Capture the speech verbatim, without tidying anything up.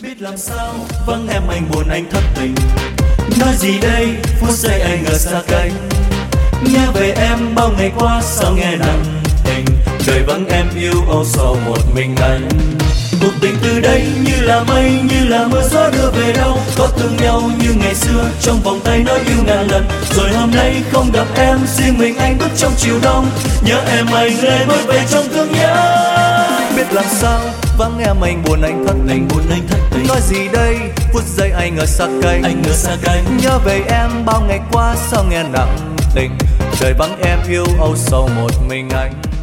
Biết làm sao vắng em anh buồn anh thất tình. Nói gì đây phút giây anh ngỡ xa cách. Nhớ về em bao ngày qua sao nghe nặng tình. Đời vắng em yêu âu sầu một mình anh. Cuộc tình từ đây như là mây như là mưa gió đưa về đâu. Có thương nhau như ngày xưa trong vòng tay nói yêu ngàn lần. Rồi hôm nay không gặp em riêng mình anh bước trong chiều đông. Nhớ em anh lệ bước về trong thương nhớ. Biết làm sao vắng em anh buồn anh thất tình buồn anh thất tình. Nói gì đây phút giây anh ở xa cách anh ở xa cách. Nhớ về em bao ngày qua sao nghe nặng tình. Đời vắng em yêu âu sầu một mình anh.